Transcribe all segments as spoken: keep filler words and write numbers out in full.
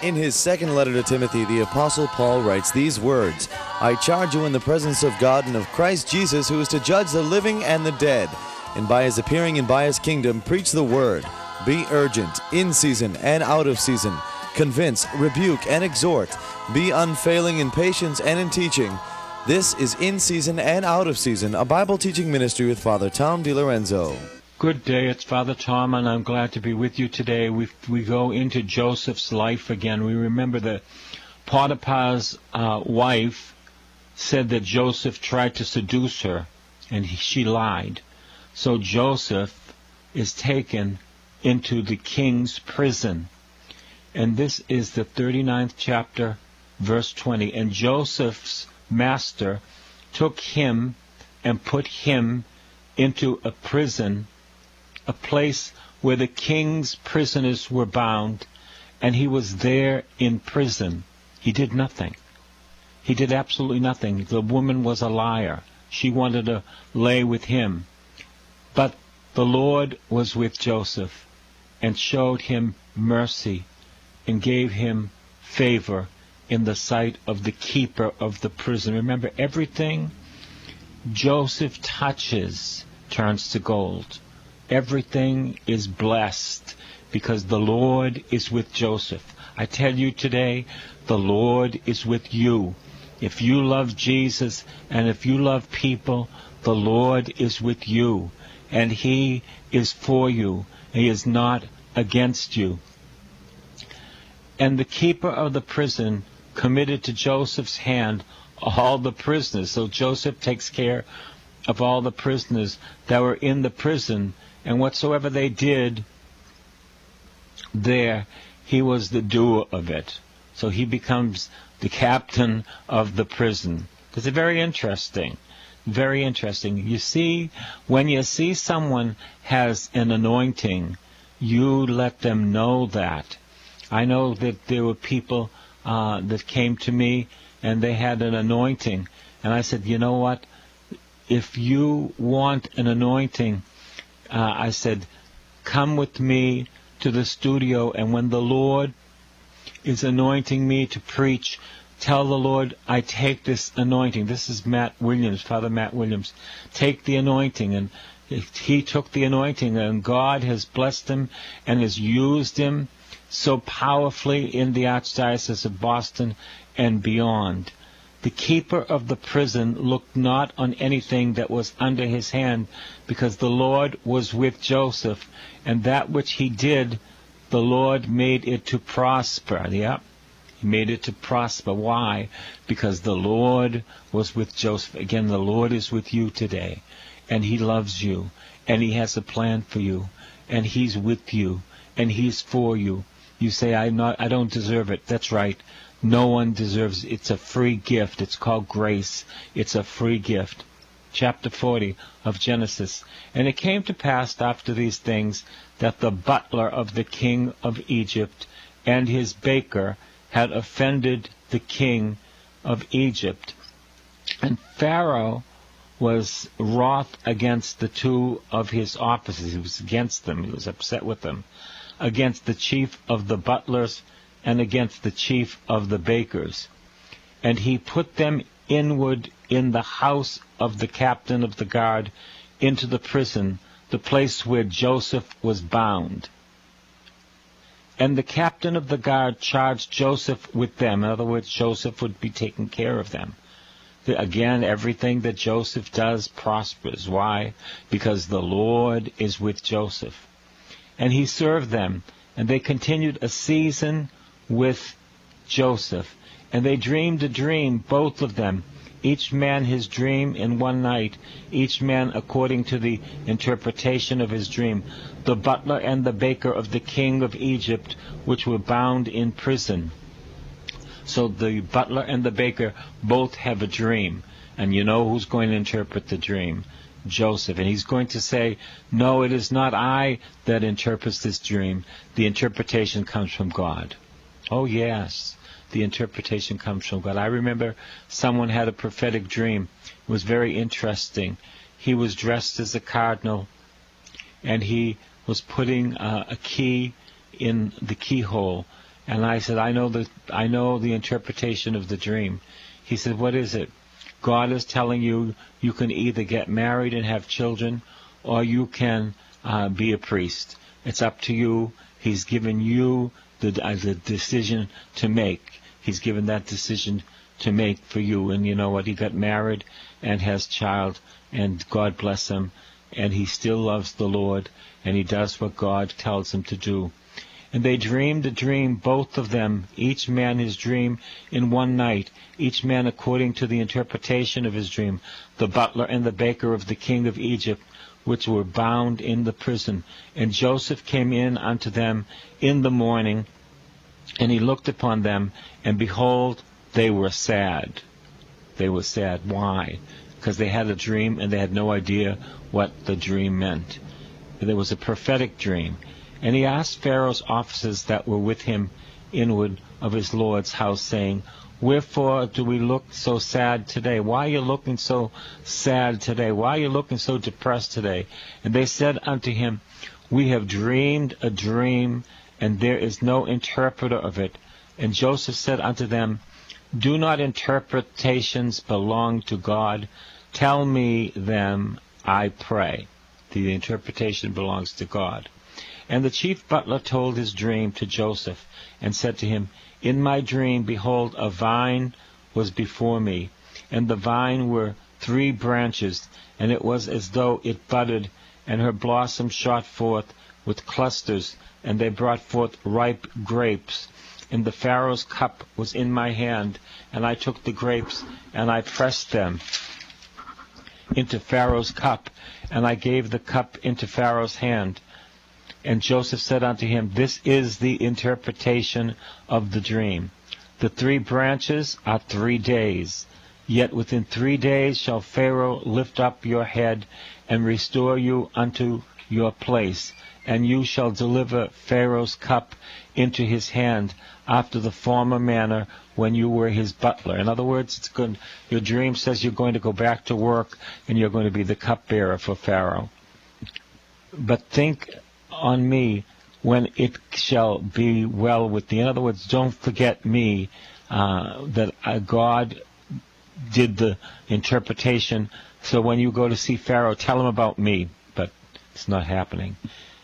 In his second letter to Timothy, the Apostle Paul writes these words, I charge you in the presence of God and of Christ Jesus, who is to judge the living and the dead, and by his appearing and by his kingdom, preach the word. Be urgent, in season and out of season. Convince, rebuke, and exhort. Be unfailing in patience and in teaching. This is In Season and Out of Season, a Bible teaching ministry with Father Tom DiLorenzo. Good day, it's Father Tom, and I'm glad to be with you today. We we go into Joseph's life again. We remember that Potiphar's uh, wife said that Joseph tried to seduce her, and he, she lied. So Joseph is taken into the king's prison. And this is the thirty-ninth chapter, verse twenty. And Joseph's master took him and put him into a prison, a place where the king's prisoners were bound, and he was there in prison. He did nothing. He did absolutely nothing. The woman was a liar. She wanted to lay with him. But the Lord was with Joseph and showed him mercy and gave him favor in the sight of the keeper of the prison. Remember, everything Joseph touches turns to gold. Everything is blessed because the Lord is with Joseph. I tell you today, the Lord is with you. If you love Jesus and if you love people, the Lord is with you, and He is for you. He is not against you. And the keeper of the prison committed to Joseph's hand all the prisoners. So Joseph takes care of all the prisoners that were in the prison, and whatsoever they did there, he was the doer of it. So he becomes the captain of the prison. It's very interesting. Very interesting. You see, when you see someone has an anointing, you let them know that. I know that there were people uh, that came to me and they had an anointing. And I said, you know what? If you want an anointing, uh, I said, come with me to the studio, and when the Lord is anointing me to preach, tell the Lord, I take this anointing. This is Matt Williams, Father Matt Williams. Take the anointing. And he took the anointing, and God has blessed him and has used him so powerfully in the Archdiocese of Boston and beyond. The keeper of the prison looked not on anything that was under his hand, because the Lord was with Joseph, and that which he did, the Lord made it to prosper. Yeah, he made it to prosper. Why? Because the Lord was with Joseph. Again, the Lord is with you today, and He loves you, and He has a plan for you, and He's with you, and He's for you. You say, I'm not, I don't deserve it. That's right. No one deserves it. It's a free gift. It's called grace. It's a free gift. Chapter forty of Genesis. And it came to pass after these things that the butler of the king of Egypt and his baker had offended the king of Egypt. And Pharaoh was wroth against the two of his officers. He was against them. He was upset with them. Against the chief of the butlers and against the chief of the bakers. And he put them inward in the house of the captain of the guard into the prison, the place where Joseph was bound. And the captain of the guard charged Joseph with them. In other words, Joseph would be taking care of them. Again, everything that Joseph does prospers. Why? Because the Lord is with Joseph. And he served them, and they continued a season with Joseph. And they dreamed a dream, both of them, each man his dream in one night, each man according to the interpretation of his dream, the butler and the baker of the king of Egypt, which were bound in prison. So the butler and the baker both have a dream, and you know who's going to interpret the dream? Joseph. And he's going to say, no, it is not I that interprets this dream. The interpretation comes from God. Oh, yes, the interpretation comes from God. I remember someone had a prophetic dream. It was very interesting. He was dressed as a cardinal, and he was putting uh, a key in the keyhole, And I said, I know the I know the interpretation of the dream. He said, what is it? God is telling you you can either get married and have children, or you can uh, be a priest. It's up to you. He's given you the, uh, the decision to make. He's given that decision to make for you. And you know what? He got married and has child, and God bless him. And he still loves the Lord, and he does what God tells him to do. And they dreamed a dream, both of them, each man his dream, in one night, each man according to the interpretation of his dream, the butler and the baker of the king of Egypt, which were bound in the prison. And Joseph came in unto them in the morning, and he looked upon them, and behold, they were sad. They were sad. Why? Because they had a dream, and they had no idea what the dream meant. There was a prophetic dream. And he asked Pharaoh's officers that were with him inward of his Lord's house, saying, Wherefore do we look so sad today? Why are you looking so sad today? Why are you looking so depressed today? And they said unto him, We have dreamed a dream, and there is no interpreter of it. And Joseph said unto them, Do not interpretations belong to God? Tell me them, I pray. The interpretation belongs to God. And the chief butler told his dream to Joseph, and said to him, In my dream, behold, a vine was before me, and the vine were three branches, and it was as though it budded, and her blossom shot forth with clusters, and they brought forth ripe grapes. And the Pharaoh's cup was in my hand, and I took the grapes, and I pressed them into Pharaoh's cup, and I gave the cup into Pharaoh's hand. And Joseph said unto him, This is the interpretation of the dream. The three branches are three days. Yet within three days shall Pharaoh lift up your head, and restore you unto your place. And you shall deliver Pharaoh's cup into his hand, after the former manner when you were his butler. In other words, it's good. Your dream says you're going to go back to work, and you're going to be the cupbearer for Pharaoh. But think on me when it shall be well with thee. In other words, don't forget me, uh, that uh, God did the interpretation. So when you go to see Pharaoh, tell him about me. But it's not happening.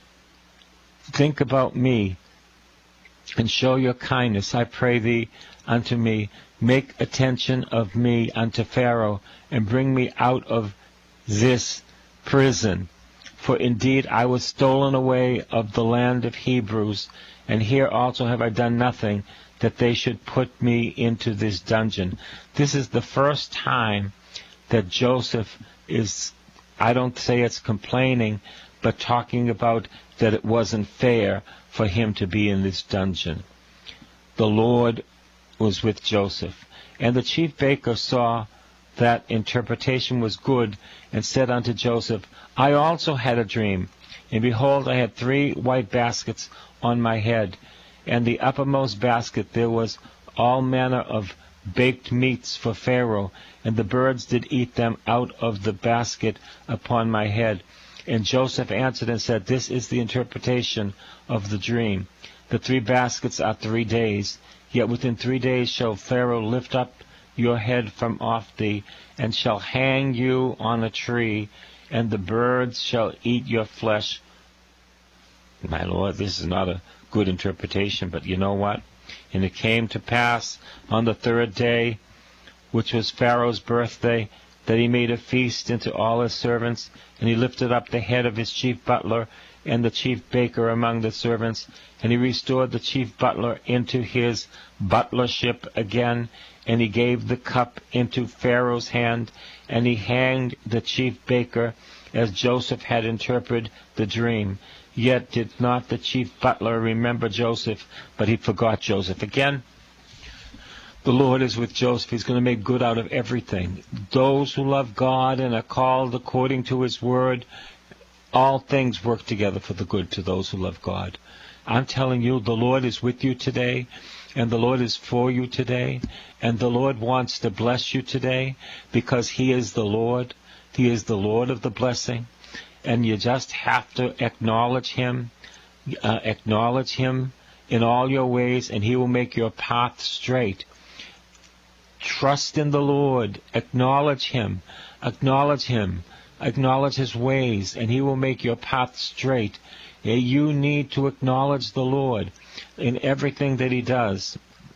Think about me, and show your kindness, I pray thee, unto me. Make attention of me unto Pharaoh, and bring me out of this prison. For indeed I was stolen away of the land of Hebrews, and here also have I done nothing, that they should put me into this dungeon. This is the first time that Joseph is, I don't say it's complaining, but talking about that it wasn't fair for him to be in this dungeon. The Lord was with Joseph. And the chief baker saw that interpretation was good, and said unto Joseph, I also had a dream, and behold, I had three white baskets on my head, and the uppermost basket there was all manner of baked meats for Pharaoh, and the birds did eat them out of the basket upon my head. And Joseph answered and said, This is the interpretation of the dream. The three baskets are three days, yet within three days shall Pharaoh lift up your head from off thee, and shall hang you on a tree, and the birds shall eat your flesh. My Lord, this is not a good interpretation, but you know what? And it came to pass on the third day, which was Pharaoh's birthday, that he made a feast unto all his servants, and he lifted up the head of his chief butler and the chief baker among the servants, and he restored the chief butler into his butlership again, and he gave the cup into Pharaoh's hand, and he hanged the chief baker, as Joseph had interpreted the dream. Yet did not the chief butler remember Joseph, but he forgot Joseph. Again, the Lord is with Joseph. He's going to make good out of everything. Those who love God and are called according to his word, all things work together for the good to those who love God. I'm telling you, the Lord is with you today, and the Lord is for you today, and the Lord wants to bless you today, because he is the Lord. He is the Lord of the blessing, and you just have to acknowledge him, uh, acknowledge him, in all your ways, and he will make your path straight. Trust in the Lord. Acknowledge him. Acknowledge him. Acknowledge his ways, and he will make your path straight. You need to acknowledge the Lord in everything that he does.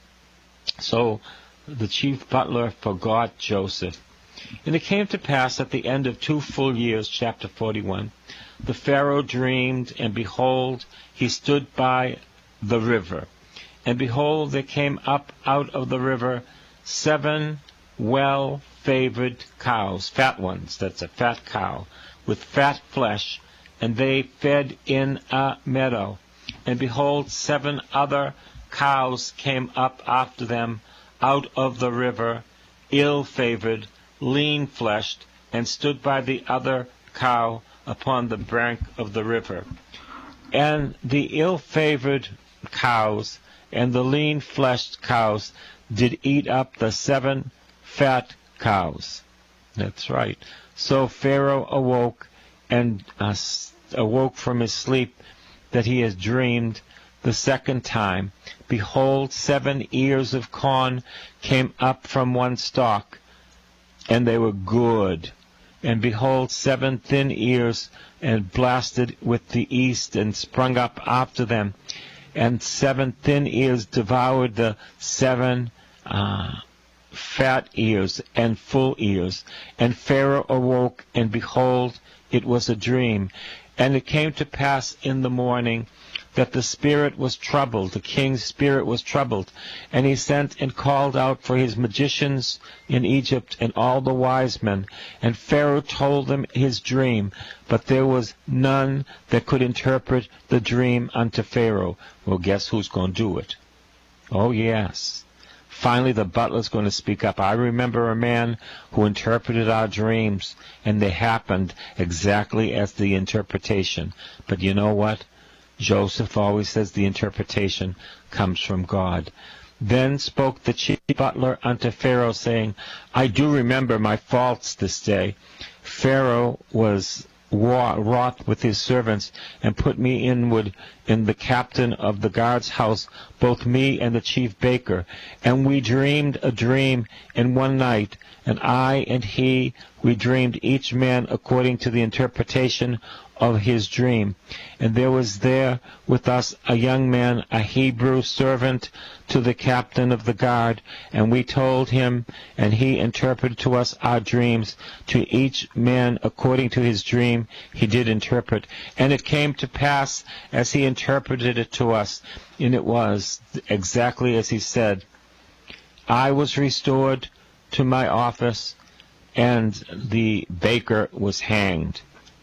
So the chief butler forgot Joseph. And it came to pass at the end of two full years, chapter forty-one, the Pharaoh dreamed, and behold, he stood by the river. And behold, there came up out of the river seven well-favored cows, fat ones, that's a fat cow, with fat flesh, and they fed in a meadow. And behold, seven other cows came up after them out of the river, ill-favored, lean-fleshed, and stood by the other cow upon the brink of the river. And the ill-favored cows and the lean-fleshed cows did eat up the seven fat cows. That's right. So Pharaoh awoke and uh, awoke from his sleep that he has dreamed the second time. Behold, seven ears of corn came up from one stalk, and they were good. And behold, seven thin ears, and blasted with the east, and sprung up after them. And seven thin ears devoured the seven uh, fat ears and full ears. And Pharaoh awoke, and behold, it was a dream. And it came to pass in the morning that the spirit was troubled, the king's spirit was troubled, and he sent and called out for his magicians in Egypt and all the wise men. And Pharaoh told them his dream, but there was none that could interpret the dream unto Pharaoh. Well, guess who's going to do it? Oh, yes. Finally, the butler's going to speak up. I remember a man who interpreted our dreams, and they happened exactly as the interpretation. But you know what? Joseph always says the interpretation comes from God. Then spoke the chief butler unto Pharaoh, saying, I do remember my faults this day. Pharaoh was wroth with his servants, and put me inward in the captain of the guard's house, both me and the chief baker. And we dreamed a dream in one night, and I and he, we dreamed each man according to the interpretation of his dream. And there was there with us a young man, a Hebrew servant to the captain of the guard, and we told him, and he interpreted to us our dreams. To each man according to his dream he did interpret. And it came to pass as he interpreted it to us, and it was exactly as he said. I was restored to my office, and the baker was hanged.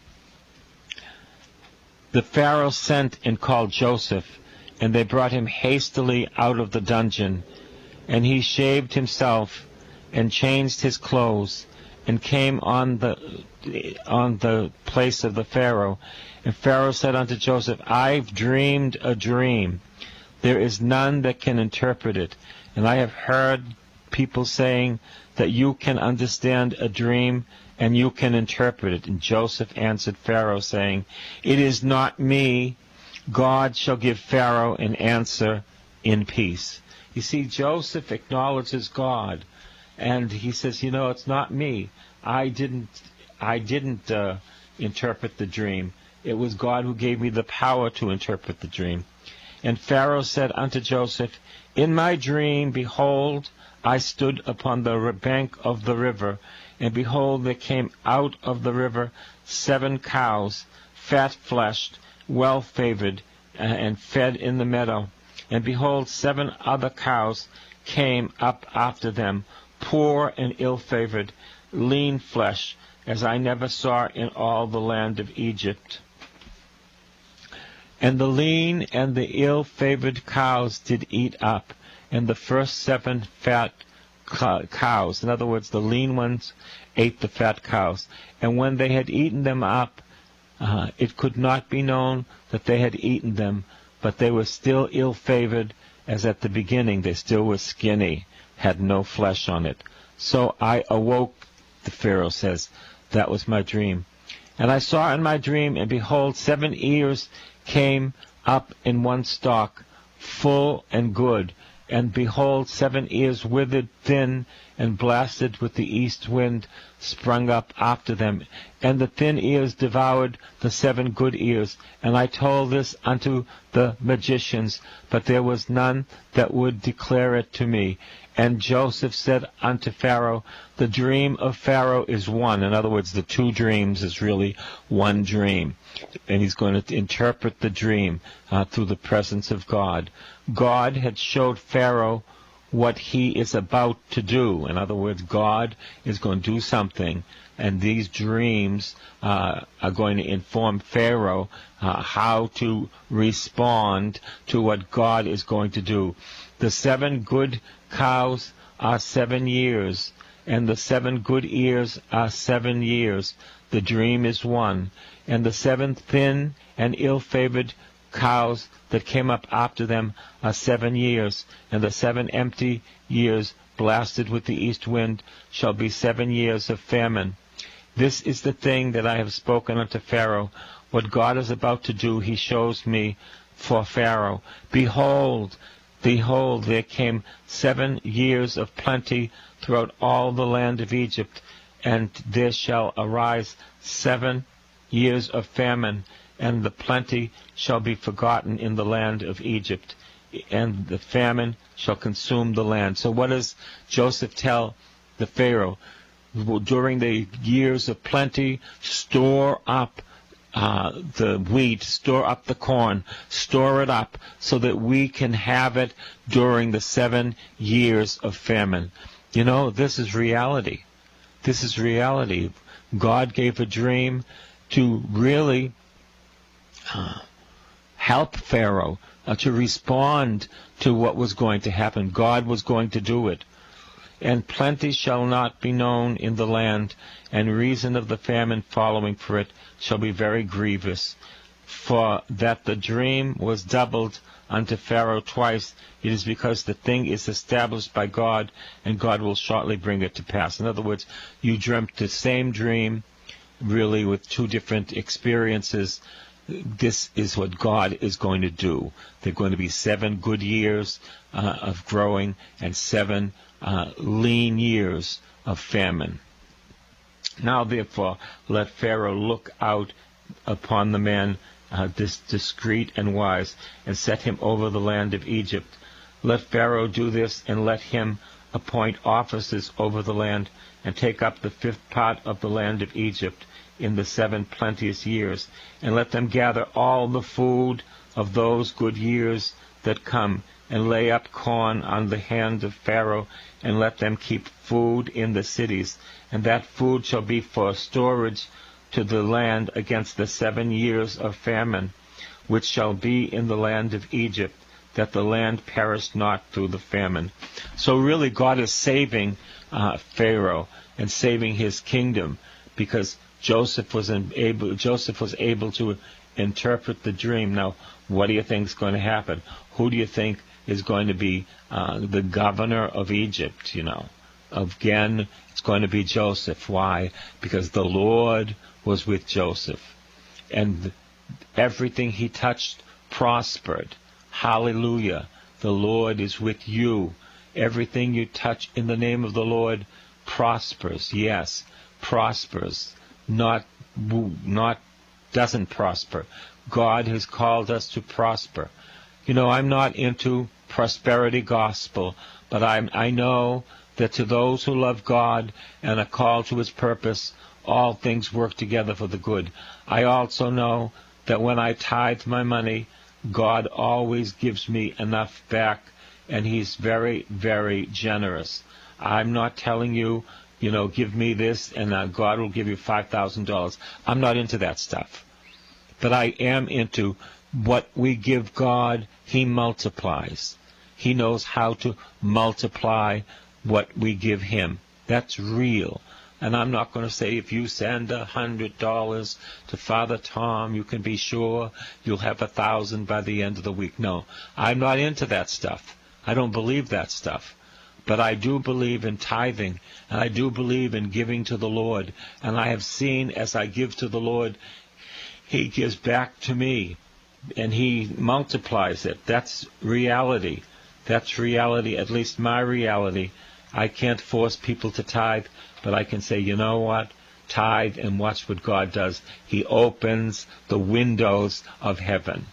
The Pharaoh sent and called Joseph, and they brought him hastily out of the dungeon. And he shaved himself, and changed his clothes, and came on the on the place of the Pharaoh. And Pharaoh said unto Joseph, I've dreamed a dream. There is none that can interpret it. And I have heard people saying that you can understand a dream, and you can interpret it. And Joseph answered Pharaoh, saying, It is not me. God shall give Pharaoh an answer in peace. You see, Joseph acknowledges God, and he says, you know, it's not me. I didn't, I didn't uh, interpret the dream. It was God who gave me the power to interpret the dream. And Pharaoh said unto Joseph, In my dream, behold, I stood upon the bank of the river, and behold, there came out of the river seven cows, fat-fleshed, well-favored, and fed in the meadow. And behold, seven other cows came up after them, poor and ill-favored, lean flesh, as I never saw in all the land of Egypt. And the lean and the ill-favored cows did eat up, and the first seven fat cows, in other words, the lean ones, ate the fat cows. And when they had eaten them up, uh, it could not be known that they had eaten them, but they were still ill-favored, as at the beginning they still were skinny, had no flesh on it. So I awoke, the Pharaoh says. That was my dream. And I saw in my dream, and behold, seven ears came up in one stalk, full and good. And behold, seven ears withered, thin, and blasted with the east wind sprung up after them. And the thin ears devoured the seven good ears. And I told this unto the magicians, but there was none that would declare it to me. And Joseph said unto Pharaoh, the dream of Pharaoh is one. In other words, the two dreams is really one dream. And he's going to interpret the dream uh, through the presence of God. God had showed Pharaoh what he is about to do. In other words, God is going to do something, and these dreams uh, are going to inform Pharaoh uh, how to respond to what God is going to do. The seven good cows are seven years, and the seven good ears are seven years. The dream is one. And the seven thin and ill-favored cows that came up after them are seven years, and the seven empty years blasted with the east wind shall be seven years of famine. This is the thing that I have spoken unto Pharaoh. What God is about to do, he shows me for Pharaoh. Behold, behold, there came seven years of plenty throughout all the land of Egypt, and there shall arise seven years of famine, and the plenty shall be forgotten in the land of Egypt, and the famine shall consume the land. So what does Joseph tell the Pharaoh? During the years of plenty, store up uh, the wheat, store up the corn, store it up so that we can have it during the seven years of famine. You know, this is reality. This is reality. God gave a dream to really uh, help Pharaoh uh, to respond to what was going to happen. God was going to do it. And plenty shall not be known in the land, and reason of the famine following for it shall be very grievous. For that the dream was doubled unto Pharaoh twice, it is because the thing is established by God, and God will shortly bring it to pass. In other words, you dreamt the same dream, really with two different experiences. This is what God is going to do. There are going to be seven good years uh, of growing and seven uh, lean years of famine. Now, therefore, let Pharaoh look out upon the man uh, this discreet and wise, and set him over the land of Egypt. Let Pharaoh do this, and let him appoint officers over the land, and take up the fifth part of the land of Egypt in the seven plenteous years, and let them gather all the food of those good years that come, and lay up corn on the hand of Pharaoh, and let them keep food in the cities, and that food shall be for storage to the land against the seven years of famine, which shall be in the land of Egypt, that the land perish not through the famine. So really God is saving uh, Pharaoh and saving his kingdom, because Joseph was able, Joseph was able to interpret the dream. Now, what do you think is going to happen? Who do you think is going to be uh, the governor of Egypt, you know? Again, it's going to be Joseph. Why? Because the Lord was with Joseph, and everything he touched prospered. Hallelujah. The Lord is with you. Everything you touch in the name of the Lord prospers. Yes, prospers. Not, not, doesn't prosper. God has called us to prosper. You know, I'm not into prosperity gospel, but I'm, I know that to those who love God and are called to his purpose, all things work together for the good. I also know that when I tithe my money, God always gives me enough back, and he's very, very generous. I'm not telling you, you know, give me this and uh, God will give you five thousand dollars. I'm not into that stuff. But I am into what we give God, he multiplies. He knows how to multiply what we give him. That's real. And I'm not going to say if you send a hundred dollars to Father Tom, you can be sure you'll have a thousand by the end of the week. No, I'm not into that stuff. I don't believe that stuff. But I do believe in tithing, and I do believe in giving to the Lord. And I have seen as I give to the Lord, he gives back to me. and he multiplies it. That's reality. That's reality, at least my reality. I can't force people to tithe, but I can say, you know what? Tithe and watch what God does. He opens the windows of heaven.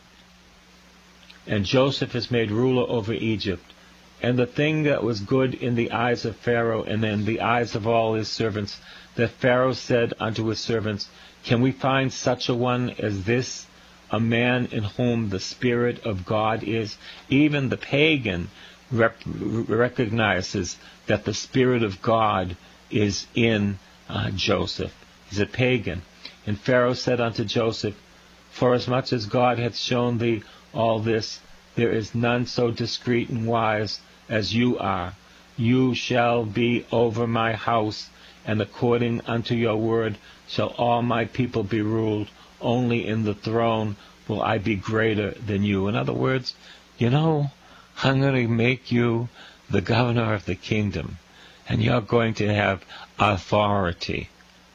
And Joseph is made ruler over Egypt. And the thing that was good in the eyes of Pharaoh and in the eyes of all his servants, that Pharaoh said unto his servants, can we find such a one as this, a man in whom the Spirit of God is? Even the pagan rep- recognizes that the Spirit of God is in uh, Joseph. He's a pagan. And Pharaoh said unto Joseph, forasmuch as God hath shown thee all this, there is none so discreet and wise as you are. You shall be over my house, and according unto your word shall all my people be ruled. Only in the throne will I be greater than you. In other words, you know, I'm going to make you the governor of the kingdom, and you're going to have authority.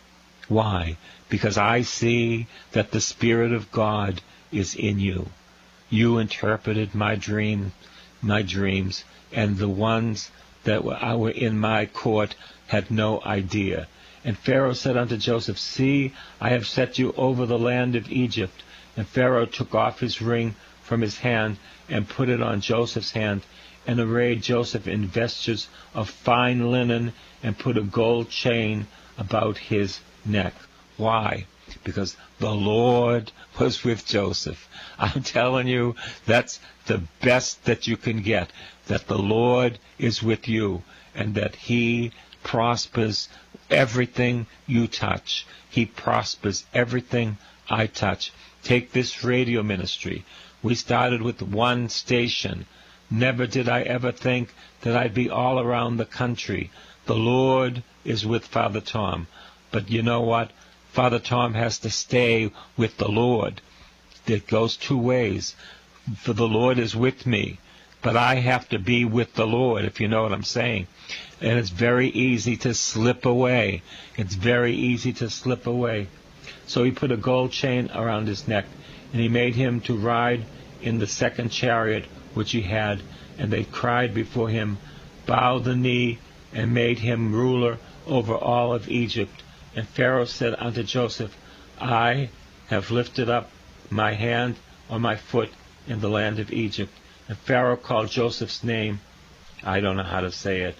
Why? Because I see that the Spirit of God is in you. You interpreted my dream, my dreams, and the ones that were in my court had no idea. And Pharaoh said unto Joseph, see, I have set you over the land of Egypt. And Pharaoh took off his ring from his hand and put it on Joseph's hand, and arrayed Joseph in vestures of fine linen, and put a gold chain about his neck. Why? Because the Lord was with Joseph. I'm telling you, that's the best that you can get, that the Lord is with you, and that He prospers everything you touch. He prospers everything I touch. Take this radio ministry. We started with one station. Never did I ever think that I'd be all around the country. The Lord is with Father Tom. But you know what? Father Tom has to stay with the Lord. It goes two ways. For the Lord is with me, but I have to be with the Lord, if you know what I'm saying. And it's very easy to slip away. It's very easy to slip away. So he put a gold chain around his neck, and he made him to ride in the second chariot which he had. And they cried before him, bowed the knee, and made him ruler over all of Egypt. And Pharaoh said unto Joseph, I have lifted up my hand or my foot in the land of Egypt. And Pharaoh called Joseph's name, I don't know how to say it,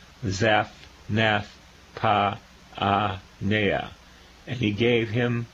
Zaphnath Paaneah. And he gave him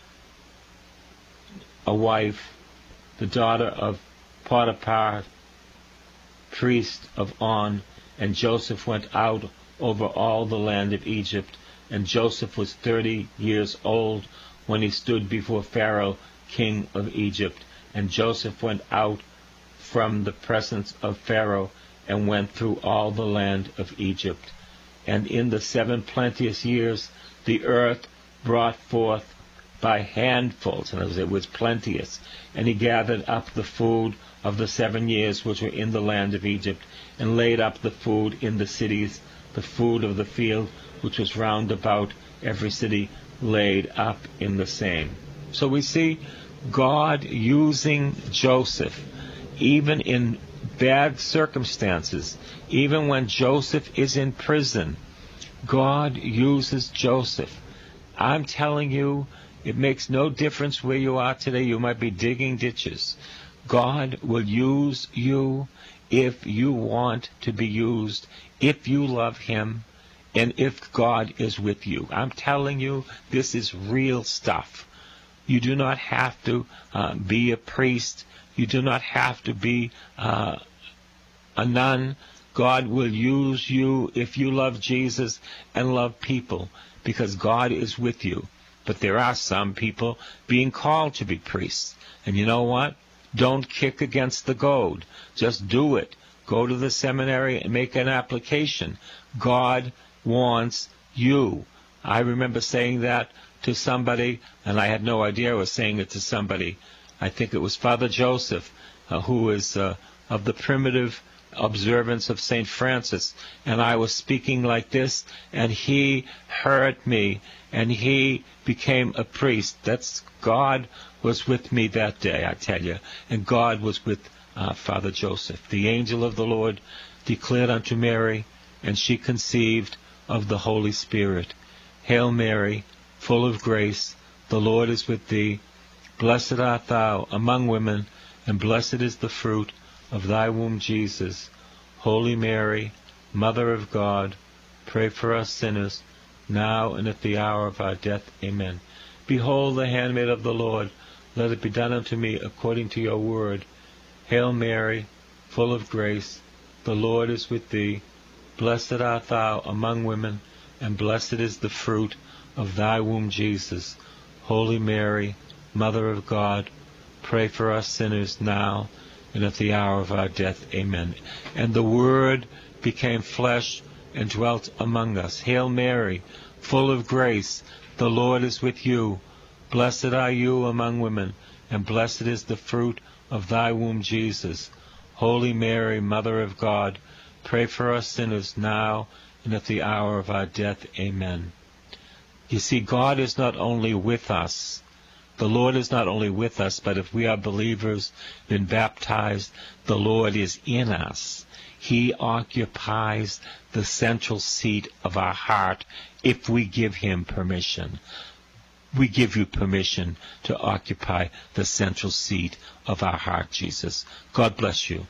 a wife, the daughter of Potiphar, priest of On. And Joseph went out over all the land of Egypt. And Joseph was thirty years old when he stood before Pharaoh, king of Egypt. And Joseph went out from the presence of Pharaoh, and went through all the land of Egypt. And in the seven plenteous years the earth brought forth by handfuls, and it was plenteous. And he gathered up the food of the seven years which were in the land of Egypt, and laid up the food in the cities, the food of the field which was round about every city, laid up in the same. So we see God using Joseph, even in bad circumstances, even when Joseph is in prison. God uses Joseph. I'm telling you, it makes no difference where you are today. You might be digging ditches. God will use you if you want to be used, if you love Him, and if God is with you. I'm telling you, this is real stuff. You do not have to uh, be a priest. You do not have to be uh, a nun. God will use you if you love Jesus and love people, because God is with you. But there are some people being called to be priests. And you know what? Don't kick against the goad. Just do it. Go to the seminary and make an application. God wants you. I remember saying that to somebody, and I had no idea I was saying it to somebody. I think it was Father Joseph, uh, who is uh, of the primitive observance of Saint Francis, and I was speaking like this, and he heard me, and he became a priest. That's God was with me that day, I tell you, and God was with uh, Father Joseph. The angel of the Lord declared unto Mary, and she conceived of the Holy Spirit. Hail Mary, full of grace, the Lord is with thee. Blessed art thou among women, and blessed is the fruit of thy womb, Jesus. Holy Mary, Mother of God, pray for us sinners, now and at the hour of our death. Amen. Behold the handmaid of the Lord, let it be done unto me according to your word. Hail Mary, full of grace, the Lord is with thee. Blessed art thou among women, and blessed is the fruit of thy womb, Jesus. Holy Mary, Mother of God, pray for us sinners now and at the hour of our death. Amen. And the Word became flesh and dwelt among us. Hail Mary, full of grace, the Lord is with you. Blessed are you among women, and blessed is the fruit of thy womb, Jesus. Holy Mary, Mother of God, pray for us sinners now and at the hour of our death. Amen. You see, God is not only with us, the Lord is not only with us, but if we are believers, been baptized, the Lord is in us. He occupies the central seat of our heart if we give him permission. We give you permission to occupy the central seat of our heart, Jesus. God bless you.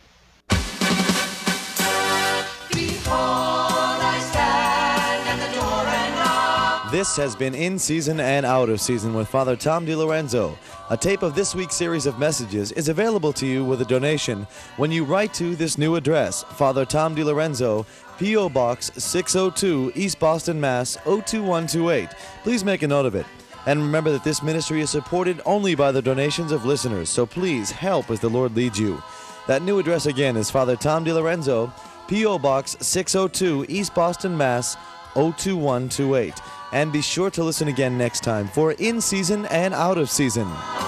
This has been In Season and Out of Season with Father Tom DiLorenzo. A tape of this week's series of messages is available to you with a donation when you write to this new address, Father Tom DiLorenzo, P O. Box six oh two, East Boston, Mass. oh two one two eight. Please make a note of it. And remember that this ministry is supported only by the donations of listeners, so please help as the Lord leads you. That new address again is Father Tom DiLorenzo, P O. Box six oh two, East Boston, Mass. oh two one two eight. And be sure to listen again next time for In Season and Out of Season.